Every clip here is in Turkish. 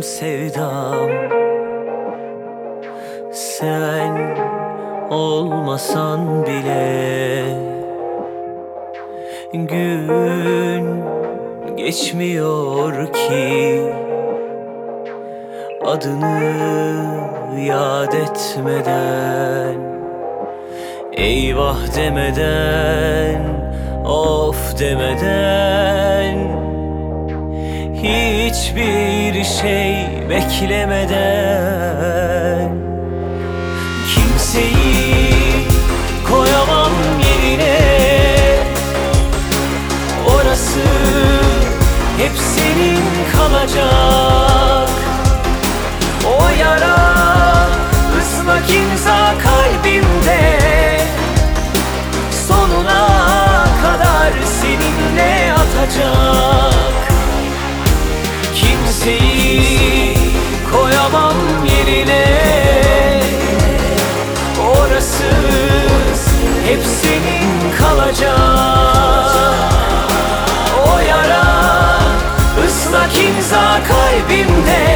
sevdam. Sen olmasan bile gün geçmiyor ki adını yad etmeden, eyvah demeden, of demeden, hiçbir şey beklemeden. Kimseyi koyamam yerine, orası hep senin kalacak. O yara ıslak imza kalbimde, sonuna kadar seninle atacak. Kimseyi koyamam yerine, orası hep senin kalacak. O yara ıslak imza kalbimde,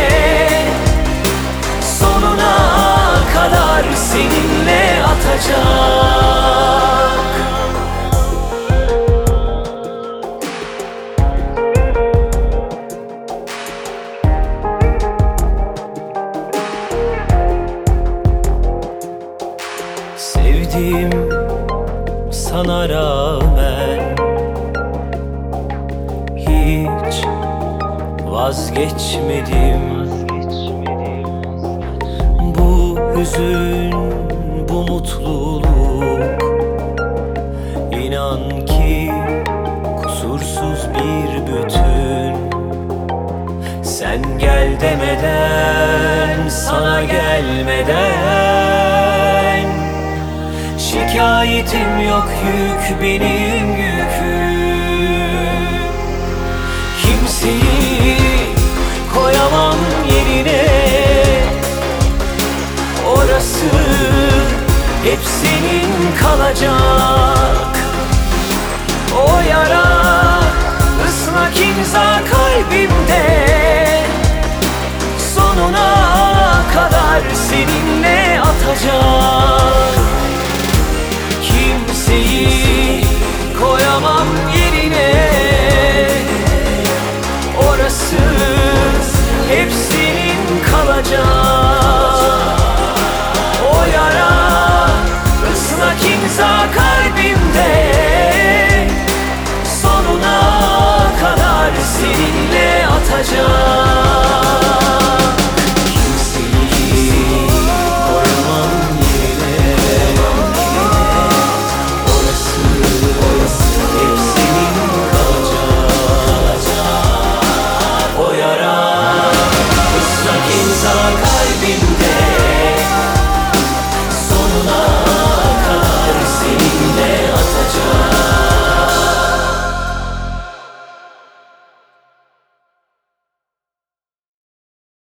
sonuna kadar seninle atacak. Sevdim sana rağmen, hiç vazgeçmedim. Bu hüzün, bu mutluluk, inan ki kusursuz bir bütün. Sen gel demeden, sana gelmeden, şikayetim yok, yük benim yüküm. Kimseyi koyamam yerine, orası hep senin kalacak. O yara ıslak imza kalbimde, sonuna kadar seninle atacak. Kimseyi koyamam yerine, orası hep senin kalacak. O yara ıslak imza kalbimde, sonuna kadar seninle atacak.